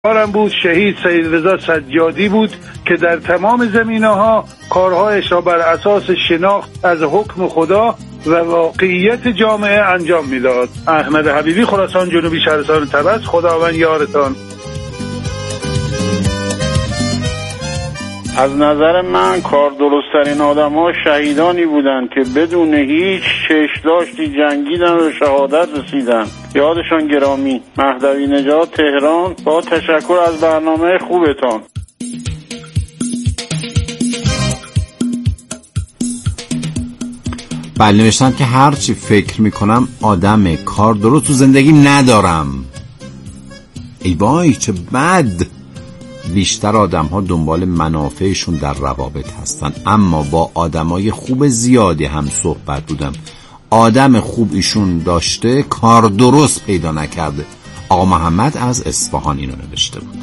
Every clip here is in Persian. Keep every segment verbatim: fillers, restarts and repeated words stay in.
کارم بود شهید سید رضا سجادی بود که در تمام زمینه‌ها کارهایش را بر اساس شناخت از حکم خدا و واقعیت جامعه انجام میداد. احمد حبیبی، خراسان جنوبی، شهرستان طبس. خداوند یارتان. از نظر من کار درست‌ترین آدم‌ها شهیدانی بودند که بدون هیچ چشم‌داشتی جنگیدن و شهادت رسیدن. یادشان گرامی. مهدوی نژاد، تهران. با تشکر از برنامه خوبتان. بله، نوشتم که هرچی فکر میکنم آدم کار درست تو زندگی ندارم. ای وای چه بد. بیشتر آدم ها دنبال منافعشون در روابط هستن، اما با آدمای خوب زیادی هم صحبت بودم. آدم خوب ایشون داشته، کار درست پیدا نکرده. آقا محمد از اصفهان اینو نوشته بود.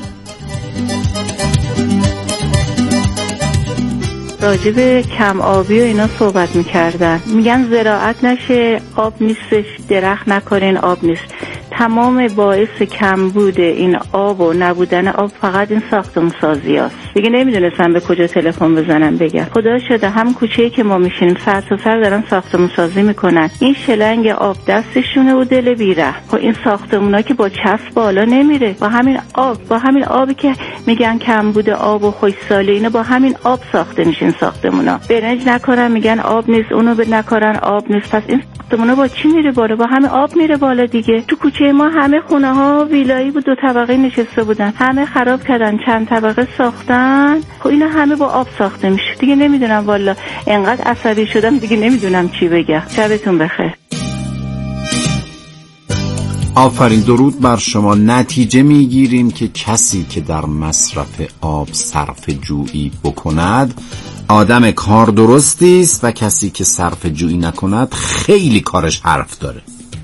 راجب کم آبی و اینا صحبت میکردن، میگن زراعت نشه، آب نیستش، درخت نکنین، آب نیست. تمام باعث کمبود این آب و نبودن آب فقط این ساختمون سازی هست. دیگه نمیدونستم به کجا تلفن بزنم بگم. خدا شده هم کوچه‌ای که ما میشینیم سر تا سر دارن ساختمون سازی میکنن. این شلنگ آب دستشونه و دل بیره. خب این ساختمونا که با چسب بالا نمیره. با همین آب، با همین آبی که میگن کمبود آب و خشکسالی، اینا با همین آب ساخته میشین ساختمونا. برنج نکارن میگن آب نیست، اونو به نکارن آب نیست. پس این ساختمونا با چی میره بالا؟ با همین آب میره بالا دیگه. تو کوچه ما همه خونه ها ویلایی بود، دو طبقه نشسته بودن، همه خراب کردن، چند طبقه ساختن. خب اینا همه با آب ساخته میشه. دیگه نمیدونم والا، انقدر عصبی شدم دیگه نمیدونم چی بگم. شبتون بخیر. آفرین، درود بر شما. نتیجه میگیریم که کسی که در مصرف آب صرف جویی بکند آدم کار درستی است و کسی که صرف جویی نکند خیلی کارش حرف داره.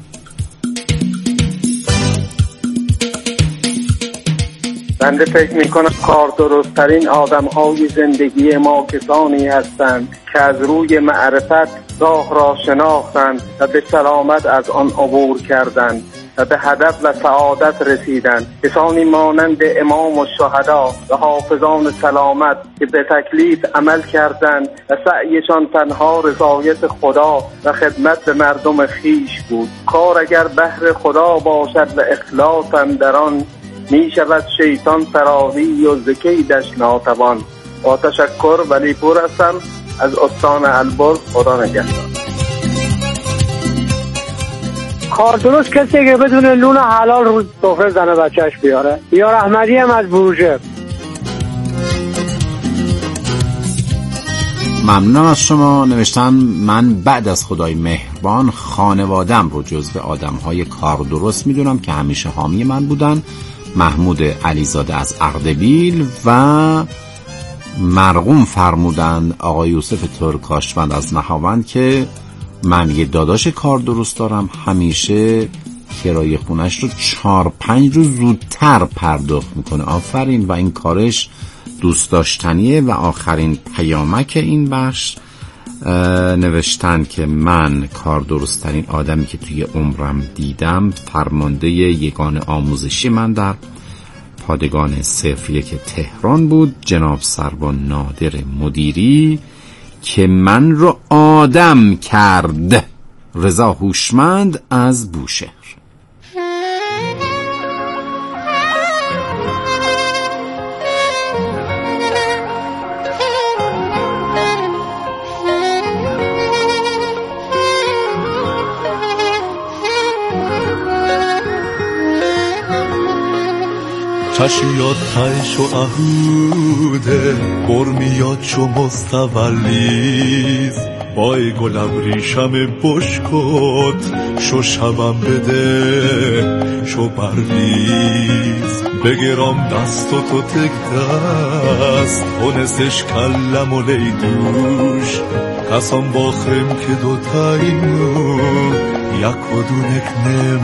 بنده فکر میکنم کار درستترین آدم های زندگی ما کسانی هستند که از روی معرفت راه را شناختند و به سلامت از آن عبور کردند و به هدف و سعادت رسیدند. کسانی مانند امام الشهدا و حافظان سلامت که به تکلیف عمل کردند و سعیشان تنها رضایت خدا و خدمت به مردم خیش بود. کار اگر بهر خدا باشد و اخلاص در آن، می شود شیطان فراری و زکیدش ناتوان. با تشکر، ولی پور هستم از استان البرز. خدا نگهدار. کار درست کسی که بدون نون حلال رو سفره زنه بچهش بیاره. یار احمدی هم از بروژه. ممنونم از شما. نوشتن من بعد از خدای مهربان خانوادم رو جزو آدم‌های کار درست میدونم که همیشه حامی من بودن. محمود علیزاده از اردبیل و مرقوم فرمودند آقای یوسف ترکاشوند از نهاوند که من یه داداش کار درست دارم، همیشه کرایه خونش رو چهار پنج روز زودتر پرداخت میکنه. آفرین، و این کارش دوست داشتنیه. و آخرین پیامک این بخش نوشتن که من کار درستترین آدمی که توی عمرم دیدم فرمانده یگان آموزشی من در پادگان صرف یک تهران بود، جناب سروان نادر مدیری، که من رو آدم کرد. رضا هوشمند از بوشهر. چشیات تایش و اهوده قرمیات چو مستولیز بای گل ابریشم بشکت شو شبم بده شو برویز بگرام دست و تو تک دست هنسش کلم و لیدوش کسان باخم که دو تایمو یک و دونک نم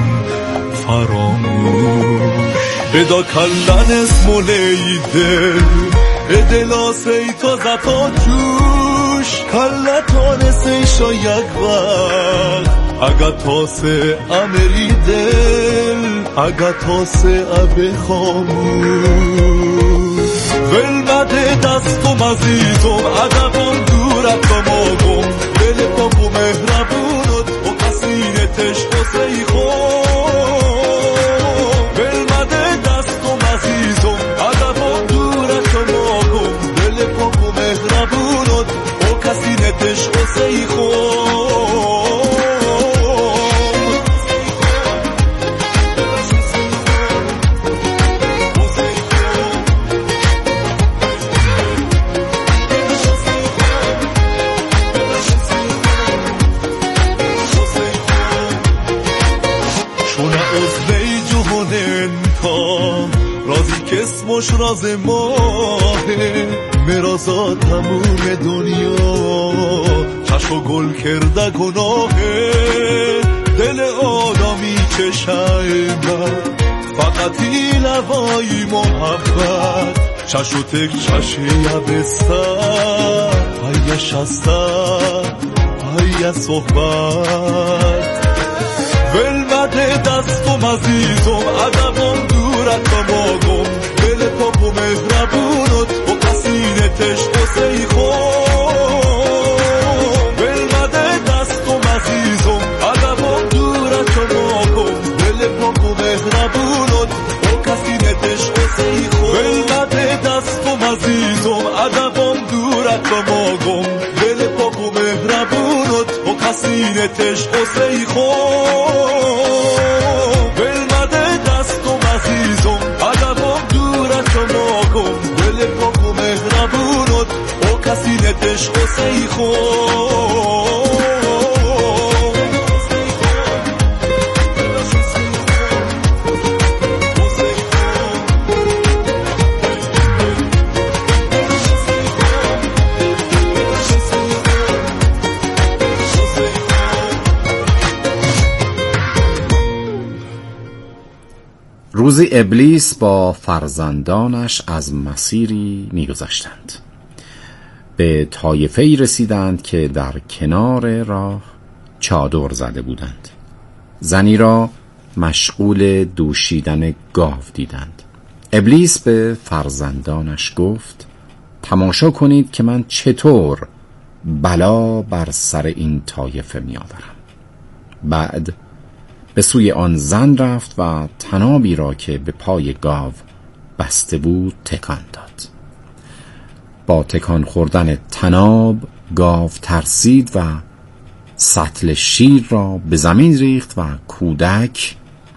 فراموش ادا کلن اسمو لیده ادلاس ای تا زتا جوش کلتان سیشا یک وقت اگه تاسه امری دل اگتاس اب خاموش ولمده دستم عزیزم ادبم دورت بماغم دل پاک و مهربونت و قصینتش قصه خون ولمده دستم عزیزم ادبم دورت بماغم دل پاک و مهربونت و قصینتش قصه خون اسمش راز ماهه مرازا تموم دنیا چشم گل کرده گناهه دل آدمی چشای من فقط این لوای محبت چشم تک چشی یبسته های شسته های صحبت ولمده دستم عزیزم ادبم دورت بماغم دل پاک و مهربونت و قصینتش قصه خون ولمده دستم عزیزم ادبم دورت بماغم دل پاک و مهربونت و قصینتش قصه خون ولمده دستم عزیزم ادبم دورت بماغم دل پاک و مهربونت و قصینتش قصه خون ولمده دستم عزیزم ادبم دورت بماغم دل پاک و مهربونت و قصینتش قصه خون روزی ابلیس با فرزندانش از مسیری می‌گذشتند. به طایفه‌ای رسیدند که در کنار راه چادر زده بودند. زنی را مشغول دوشیدن گاو دیدند. ابلیس به فرزندانش گفت تماشا کنید که من چطور بلا بر سر این طایفه می‌آورم. بعد به سوی آن زن رفت و طنابی را که به پای گاو بسته بود تکان داد. با تکان خوردن طناب گاو ترسید و سطل شیر را به زمین ریخت و کودک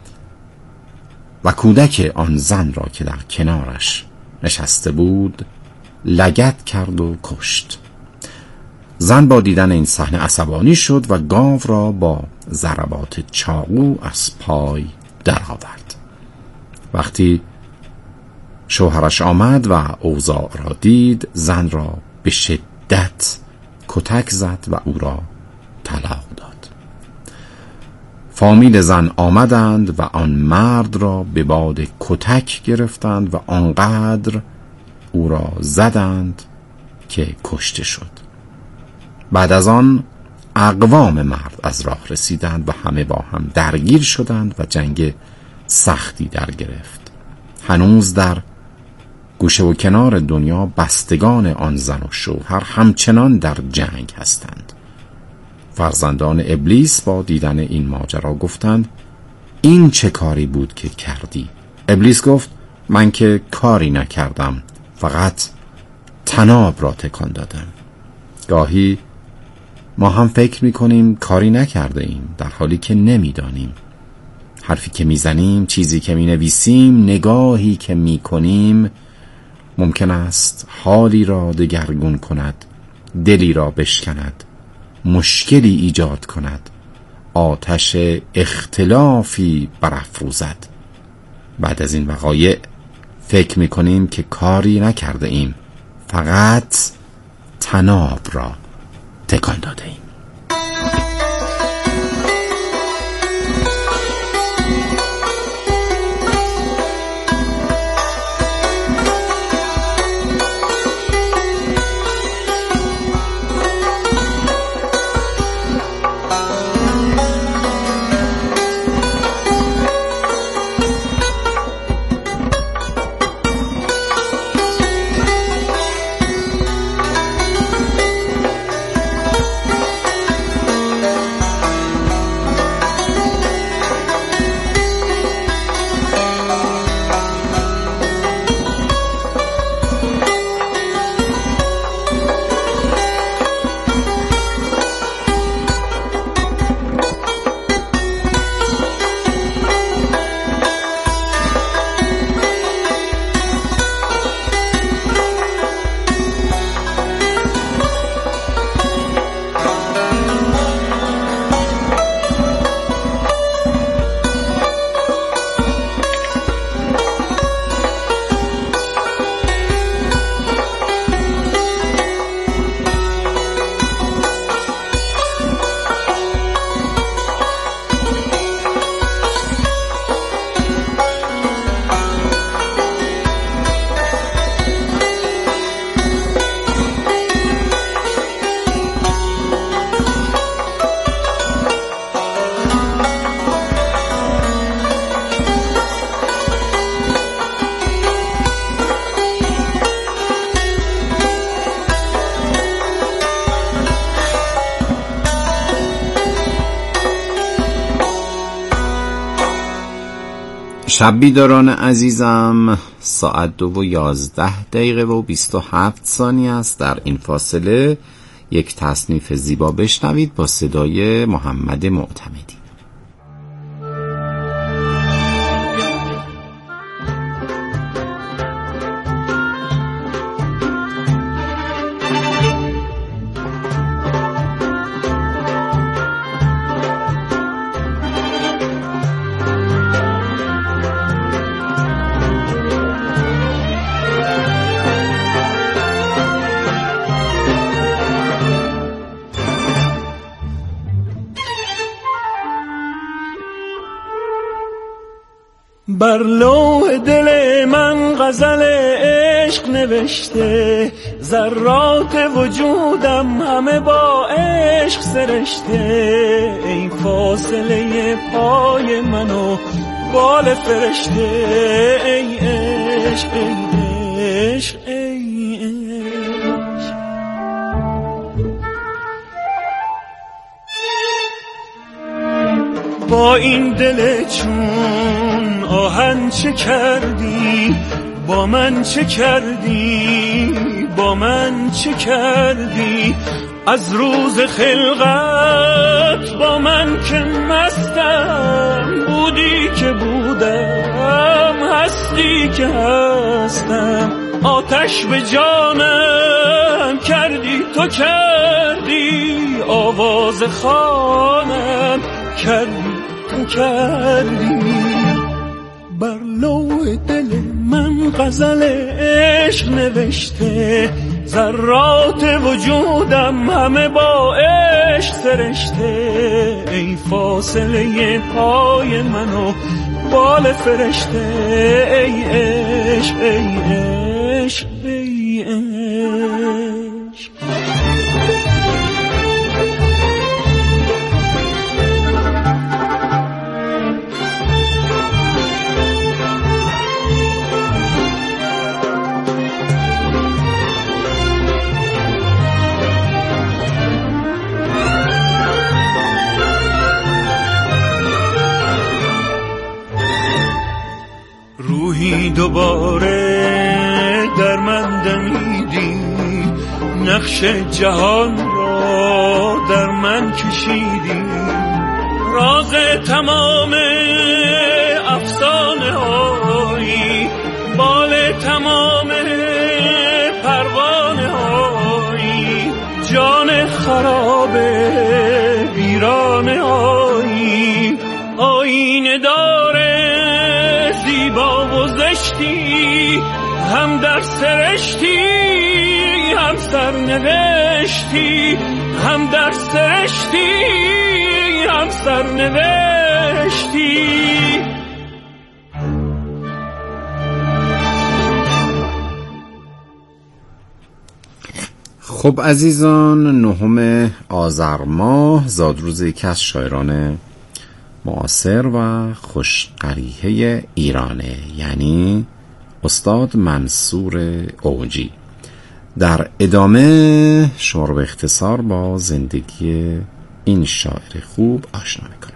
و کودک آن زن را که در کنارش نشسته بود لگد کرد و کشت. زن با دیدن این صحنه عصبانی شد و گاو را با ضربات چاقو از پای درآورد. وقتی شوهرش آمد و اوضاع را دید زن را به شدت کتک زد و او را طلاق داد. فامیل زن آمدند و آن مرد را به باد کتک گرفتند و آنقدر او را زدند که کشته شد. بعد از آن اقوام مرد از راه رسیدند و همه با هم درگیر شدند و جنگ سختی در گرفت. هنوز در گوشه و کنار دنیا بستگان آن زن و شوهر همچنان در جنگ هستند. فرزندان ابلیس با دیدن این ماجرا گفتند این چه کاری بود که کردی؟ ابلیس گفت من که کاری نکردم، فقط طناب را تکان دادم. گاهی ما هم فکر میکنیم کاری نکرده ایم در حالی که نمیدانیم. حرفی که میزنیم، چیزی که مینویسیم، نگاهی که میکنیم ممکن است حالی را دگرگون کند، دلی را بشکند، مشکلی ایجاد کند، آتش اختلافی برافروزد. بعد از این وقایع فکر میکنیم که کاری نکرده ایم، فقط طناب را تکان داده ایم. شب بیداران عزیزم، ساعت دو و یازده دقیقه و بیست و هفت ثانیه است. در این فاصله یک تصنیف زیبا بشنوید با صدای محمد معتمدی. بر لوح دل من غزل عشق نوشته، ذرات وجودم همه با عشق سرشته. ای فاصله پای منو بال فرشته، ای عشق ای عشق ای عشق. با این دل چون آهن چه کردی، با من چه کردی، با من چه کردی. از روز خلقت با من که مستم، بودی که بودم، هستی که هستم. آتش به جانم کردی تو کردی، آواز خوانم کردی تو کردی. بر لوح دل من غزل عشق نوشته، ذرات وجودم همه با عشق سرشته. ای فاصله پای منو بال فرشته، ای عشق ای عشق ای عشق. روحی دوباره در من دمیدی، نقش جهان را در من کشیدی. راز تمام افسانه هایی، بال تمام پروانه هایی. جان خراب ویرانه هایی، آینه داره زیبا و زشتی. هم در سرشتی هم سرنوشتی، هم در سرشتی هم سرنوشتی. خب عزیزان، نهم آذر ماه زادروز یکی از شاعران معاصر و خوشقریحه ایرانه، یعنی استاد منصور اوجی. در ادامه شما رو به اختصار با زندگی این شاعر خوب آشنا میکنم.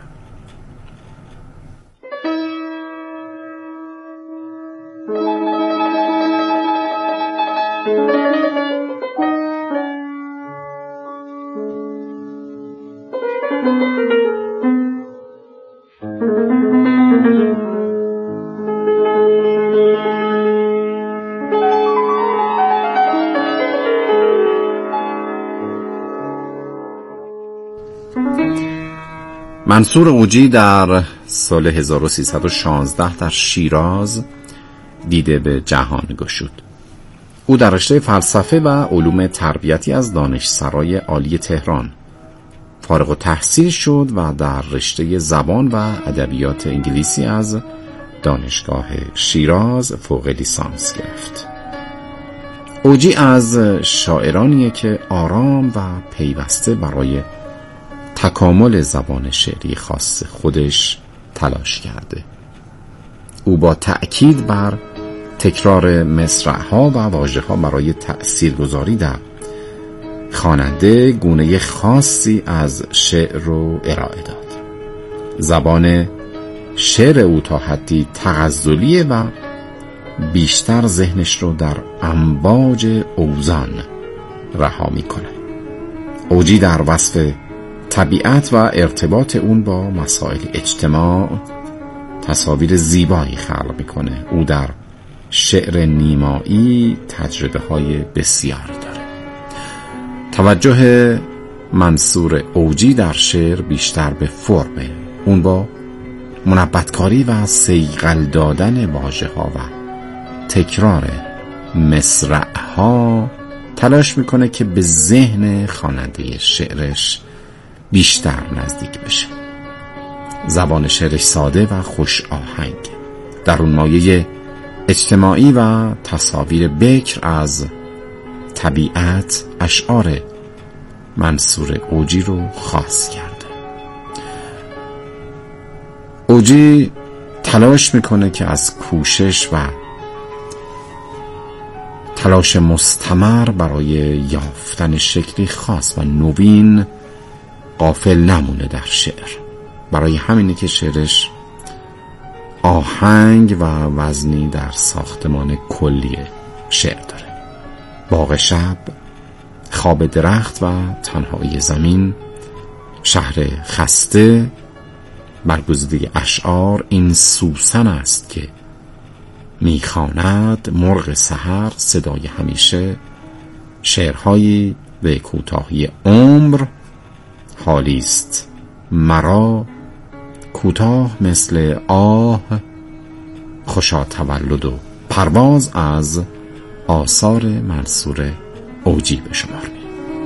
منصور اوجی در سال هزار و سیصد و شانزده در شیراز دیده به جهان گشود. او در رشته فلسفه و علوم تربیتی از دانشسرای عالی تهران فارغ التحصیل شد و در رشته زبان و ادبیات انگلیسی از دانشگاه شیراز فوق لیسانس گرفت. اوجی از شاعرانیه که آرام و پیوسته برای تکامل زبان شعری خاص خودش تلاش کرده. او با تأکید بر تکرار مصرع‌ها و واژه‌ها برای تأثیرگذاری در خواننده گونه خاصی از شعر رو ارائه داد. زبان شعر او تا حدی تغزلیه و بیشتر ذهنش رو در امواج اوزان رها میکنه. اوجی در وصف طبیعت و ارتباط اون با مسائل اجتماع تصاویر زیبایی خلق میکنه. او در شعر نیمایی تجربه های بسیاری داره. توجه منصور اوجی در شعر بیشتر به فرمه. اون با منبتکاری و صیقل دادن واژه ها و تکرار مصرع ها تلاش میکنه که به ذهن خواننده شعرش بیشتر نزدیک بشه. زبان شعرش ساده و خوش آهنگ، در اون مایه اجتماعی و تصاویر بکر از طبیعت اشعار منصور اوجی رو خاص کرده. اوجی تلاش میکنه که از کوشش و تلاش مستمر برای یافتن شکلی خاص و نوین غافل نمونه در شعر. برای همینه که شعرش آهنگ و وزنی در ساختمان کلی شعر داره. باغ شب، خواب درخت و تنهایی زمین، شهر خسته، برگزیده اشعار این سوسن است که میخواند مرغ سحر، صدای همیشه، شعرهایی به کوتاهی عمر، حالیست مرا کوتاه مثل آه، خوشا تولد و پرواز از آثار منصور اوجی به شمار می.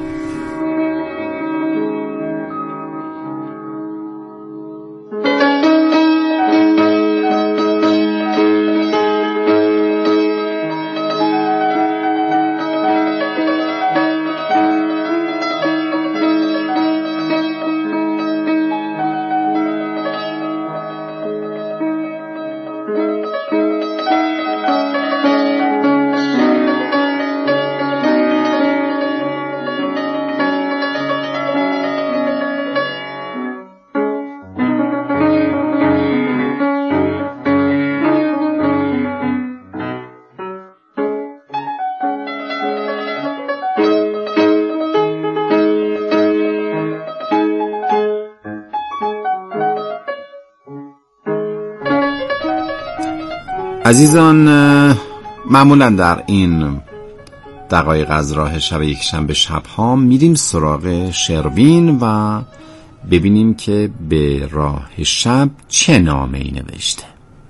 عزیزان، معمولا در این دقایق از راه شب یک شنبه شب ها میریم سراغ شروین و ببینیم که به راه شب چه نامه ای نوشته.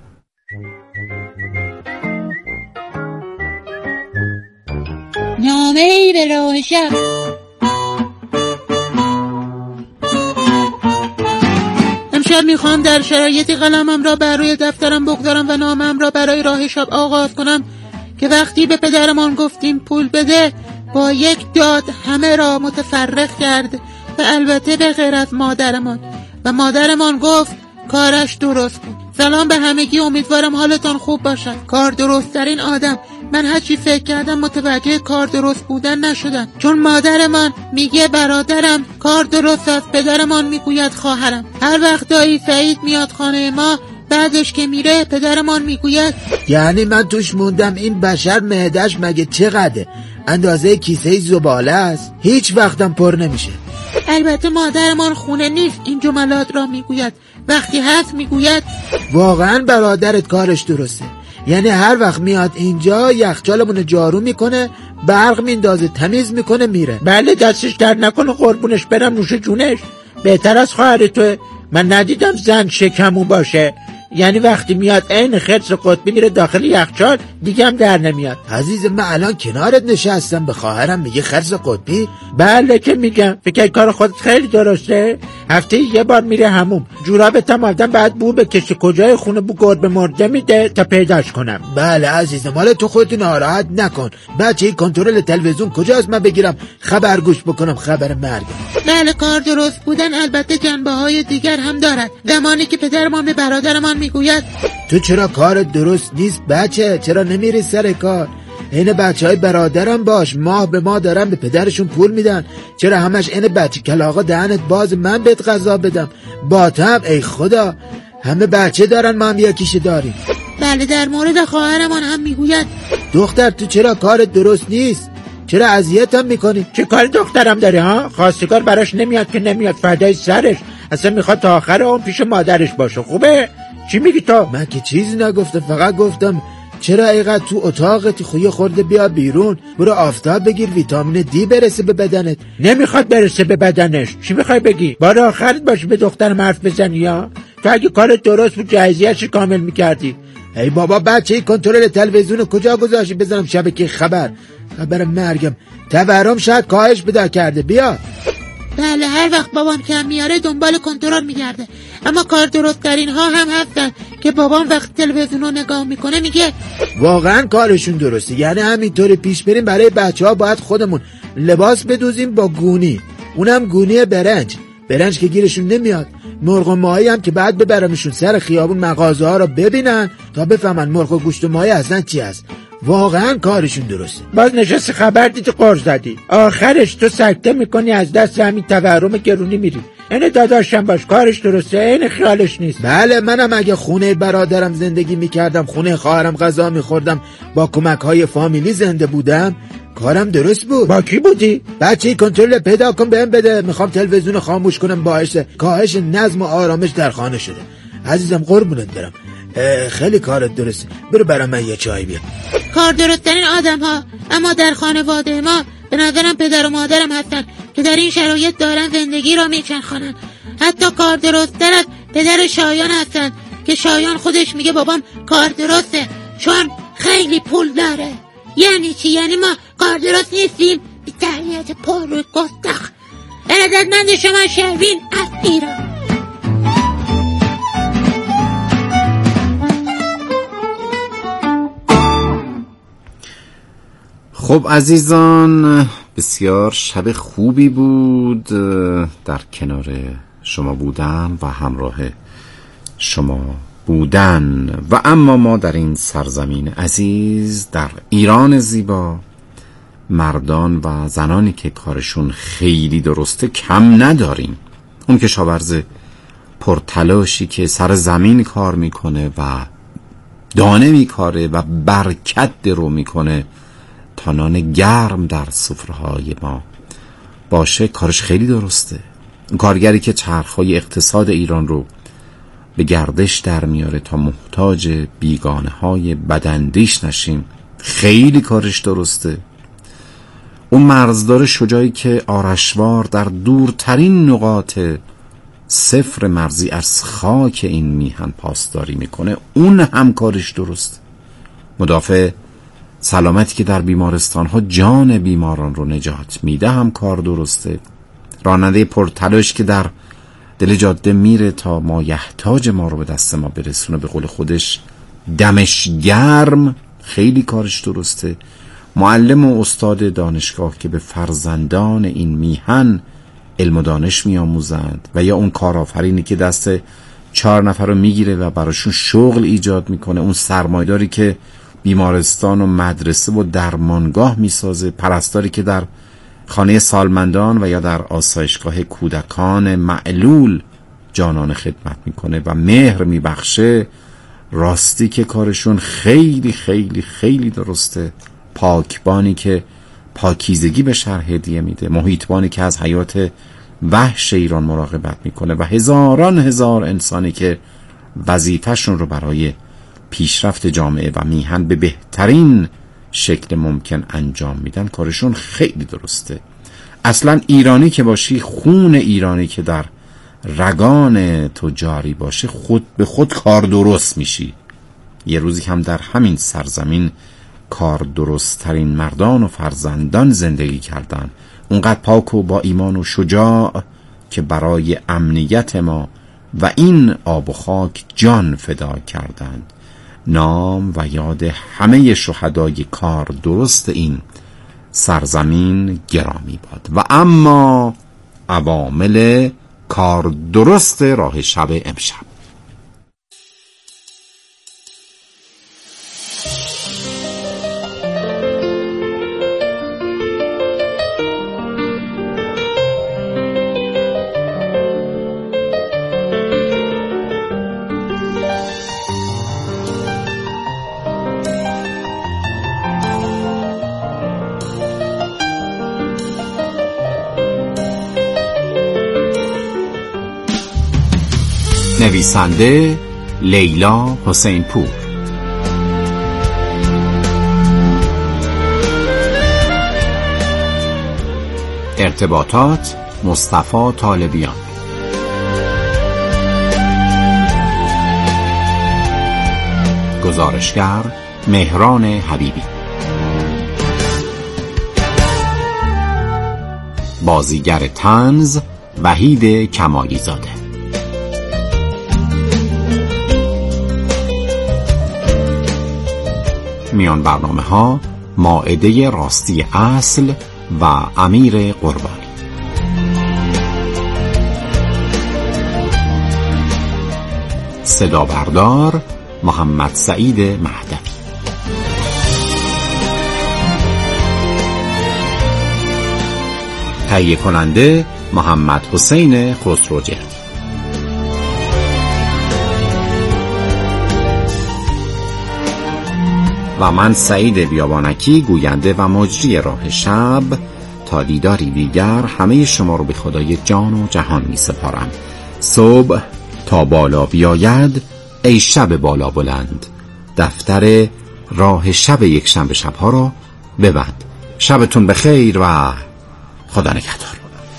نامه ای به راه شب. امشب میخوام در شرایطی قلمم را بر روی دفترم بگذارم و نامم را برای راه شب آغاز کنم که وقتی به پدرمان گفتیم پول بده، با یک داد همه را متفرق کرد و البته به غیر از مادرمان، و مادرمان گفت کارش درست بود. سلام به همگی، امیدوارم حالتان خوب باشد. کار درست ترین آدم. من هرچی فکر کردم متوجه کار درست بودن نشدم، چون مادرمان میگه برادرم کار درست است، پدرمان میگوید خواهرم. هر وقت دایی سعید میاد خانه ما، بعدش که میره پدرمان میگوید یعنی من توش موندم این بشر معده‌اش مگه چقدره؟ اندازه کیسه زباله است، هیچ وقتم پر نمیشه. البته مادرمان خونه نیست این جملات را میگوید، وقتی هست میگوید واقعا برادرت کارش درسته، یعنی هر وقت میاد اینجا یخچالمون جارو میکنه، برق میندازه، تمیز میکنه، میره. بله دستش در نکنه، قربونش برم، نوش جونش، بهتر از خواهر تو. من ندیدم زن شکمو باشه، یعنی وقتی میاد عین خرس قطبی میره داخل یخچال، دیگه هم در نمیاد. عزیز من الان کنارت نشستم، به خواهرم میگه خرس قطبی؟ بله که میگم. فکر کار خودت خیلی درسته؟ هفته یه بار میره هموم، جورابت هم آدم بعد بو بکشه، کجای خونه بو گربه مرده میده تا پیداش کنم. بله عزیزم، حالا تو خودت ناراحت نکن. بچه کنترل تلویزیون کجاست من بگیرم خبر گوش بکنم، خبر مرگ؟ بله کار درست بودن البته جنبه های دیگر هم دارد. زمانی که پدرمان به برادرمان میگوید تو چرا کار درست نیست بچه، چرا نمیری سر کار؟ این بچه های برادرم باش، ماه به ماه دارن به پدرشون پول میدن، چرا همش این بچه کلاغا دهنت باز من بهت غذا بدم؟ باتم ای خدا. همه بچه دارن، ما هم یکیش داریم. بله، در مورد خواهرمان هم میگوید. دختر تو چرا کارت درست نیست؟ چرا اذیتم میکنی؟ چه کار دخترم داره ها؟ خواستگار براش نمیاد که نمیاد، فردای سرش اصلا میخواد تا آخر اون پیش مادرش باشه. خوبه؟ چی میگی تو؟ من که چیزی نگفتم، فقط گفتم چرا اینقدر تو اتاقت خوی خورده، بیا بیرون، برو آفتاب بگیر، ویتامین دی برسه به بدنت. نمیخواد برسه به بدنش. چی میخوای بگی؟ بار آخرت باشه به دخترم حرف بزنی یا؟ تو اگه کارت درست بود جهیزیه‌اش کامل میکردی. ای بابا بچه کنترل تلویزیون کجا گذاشتی بزنم شبکه خبر؟ خبر مرگم. تورم شاید کاهش پیدا کرده. بیا. بله، هر وقت بابام کم میاره دنبال کنترل میگرده، اما کار درست‌ترین ها هم هستن که بابام وقت تلویزیون رو نگاه میکنه میگه واقعا کارشون درسته. یعنی همینطوری پیش بریم برای بچه ها باید خودمون لباس بدوزیم با گونی، اونم گونی برنج برنج که گیرشون نمیاد. مرغ و ماهی هم که بعد ببرمشون سر خیابون مغازه ها رو ببینن تا بفهمن مرغ و گوشت و ماهی اصلا چی هست. واقعا کارشون درسته. باز نشستی خبر دیدی قرض دادی، آخرش تو سکته میکنی از دست همین تورم گرونی میری. اینه داداشم باش، کارش درسته، این خیالش نیست. بله، منم اگه خونه برادرم زندگی میکردم، خونه خواهرم غذا میخوردم، با کمک های فامیلی زنده بودم، کارم درست بود. با کی بودی؟ بچه کنترل پیدا کن بهم بده، میخوام تلویزیون خاموش کنم، باعث کاهش نظم و آرامش در خانه شده. عزیزم قربونت برم، خیلی کارت درسته، برو برام من یه چای بیار. کار درست‌ترین آدم ها اما در خانواده ما به نظرم پدر و مادرم هستن که در این شرایط دارن زندگی را میچرخانن. حتی کار درست‌تر از پدر شایان هستن که شایان خودش میگه بابام کار درسته چون خیلی پول داره. یعنی چی؟ یعنی ما کار درست نیستیم؟ بی تربیت پر روی گستاخ. ارادتمند شما شروین از ایران. خب عزیزان، بسیار شب خوبی بود در کنار شما بودن و همراه شما بودن. و اما ما در این سرزمین عزیز، در ایران زیبا، مردان و زنانی که کارشون خیلی درسته کم نداریم. اون کشاورز پرتلاشی که سر زمین کار میکنه و دانه میکاره و برکت درو میکنه تا نان گرم در سفره‌های ما باشه، کارش خیلی درسته. کارگری که چرخهای اقتصاد ایران رو به گردش در میاره تا محتاج بیگانه های بداندیش نشیم، خیلی کارش درسته. اون مرزدار شجاعی که آرشوار در دورترین نقاط صفر مرزی از خاک این میهن پاسداری میکنه، اون هم کارش درسته. مدافع سلامتی که در بیمارستان ها جان بیماران رو نجات میده هم کار درسته. راننده پرتلاش که در دل جاده میره تا مایحتاج ما رو به دست ما برسونه، به قول خودش دمش گرم، خیلی کارش درسته. معلم و استاد دانشگاه که به فرزندان این میهن علم و دانش میآموزند، و یا اون کارآفرینی که دست چهار نفر رو میگیره و براشون شغل ایجاد میکنه، اون سرمایداری که بیمارستان و مدرسه و درمانگاه میسازه، پرستاری که در خانه سالمندان و یا در آسایشگاه کودکان معلول جانانه خدمت میکنه و مهر میبخشه، راستی که کارشون خیلی خیلی خیلی درسته. پاکبانی که پاکیزگی به شهر هدیه میده، محیطبانی که از حیات وحش ایران مراقبت میکنه و هزاران هزار انسانی که وظیفه‌شون رو برای پیشرفت جامعه و میهن به بهترین شکل ممکن انجام میدن، کارشون خیلی درسته. اصلا ایرانی که باشی، خون ایرانی که در رگان تو جاری باشه، خود به خود کار درست میشی. یه روزی هم در همین سرزمین کار درست ترین مردان و فرزندان زندگی کردن، اونقدر پاک و با ایمان و شجاع که برای امنیت ما و این آب و خاک جان فدا کردند. نام و یاد همه شهدای کار درست این سرزمین گرامی باد. و اما عوامل کار درست راه شب امشب. نویسنده لیلا حسین پور، ارتباطات مصطفی طالبیان، گزارشگر مهران حبیبی، بازیگر طنز وحید کمالی زاده. میان برنامه ها مائده راستی اصل و امیر قربانی. صدا بردار محمد سعید مهدوی. تهیه کننده محمد حسین خسروجردی. و من سعید بیابانکی گوینده و مجری راه شب. تا دیداری دیگر همه شما رو به خدای جان و جهان می سپارم. صبح تا بالا بیاید ای شب بالا بلند، دفتر راه شب یک شنبه شبها رو ببند. شبتون بخیر و خدا نگهدار.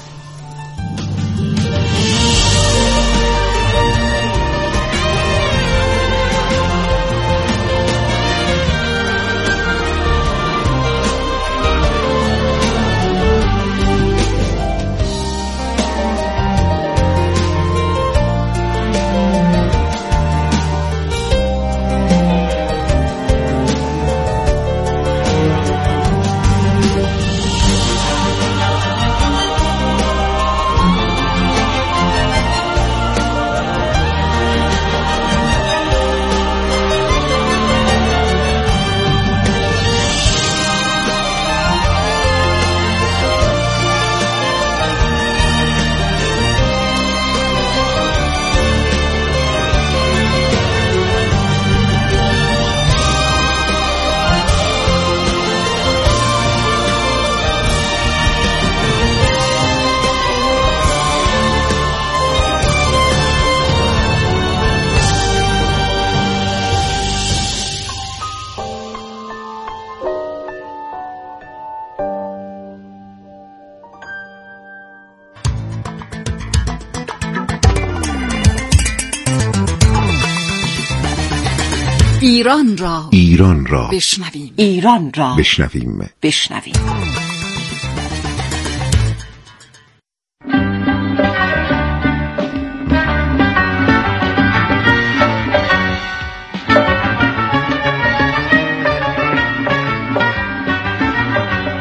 ایران را ایران را بشنویم ایران را بشنویم بشنویم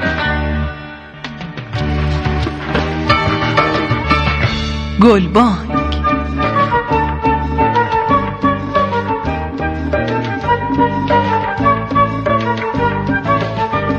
گلبان